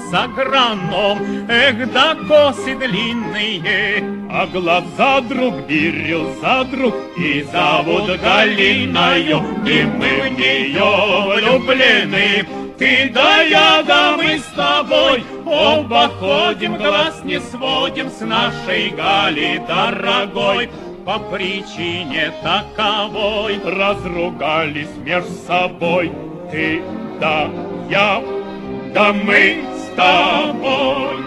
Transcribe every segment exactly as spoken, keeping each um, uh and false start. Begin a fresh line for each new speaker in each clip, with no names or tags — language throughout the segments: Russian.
за граном. Эх, да косы длинные,
а глаза друг бирюза друг, и зовут Галиною, и мы в нее влюблены. Ты да я, да мы с тобой оба ходим, глаз не сводим с нашей Гали дорогой. По причине таковой разругались между собой. Ты да я, да мы с тобой.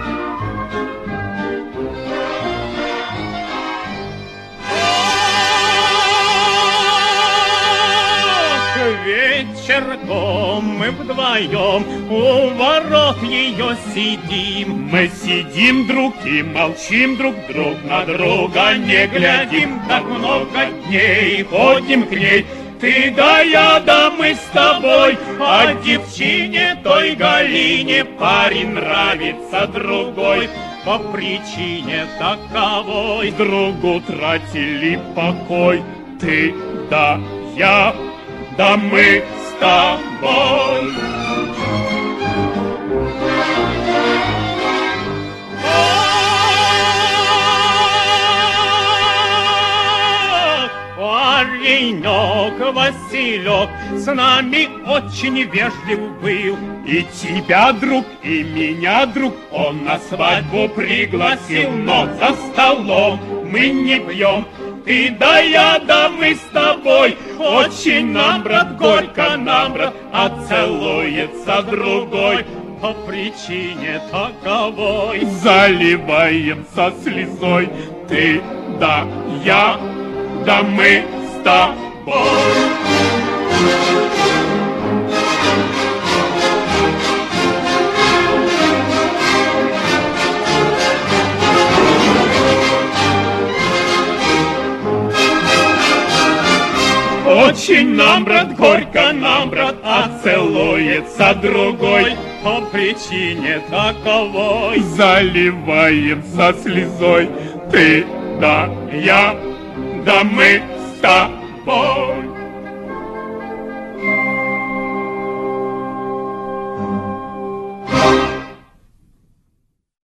Вечерком мы вдвоем у ворот ее сидим.
Мы сидим друг и молчим друг, друг на друга не глядим. Так много дней ходим к ней, ты да я, да мы с тобой. А девчине той Галине парень нравится другой.
По причине таковой
другу тратили покой. Ты да я, да мы с тобой.
Паренек Василек с нами очень вежлив был.
И тебя, друг, и меня, друг, он на свадьбу пригласил. Но за столом мы не пьем. Ты да я, да мы с тобой. Очень нам, брат, горько нам, брат, а целуется другой.
По причине таковой
заливаемся слезой. Ты да я, да мы с тобой. Очень нам, брат, горько нам, брат, а целуется другой.
По причине таковой
заливаемся слезой. Ты да я, да мы с тобой.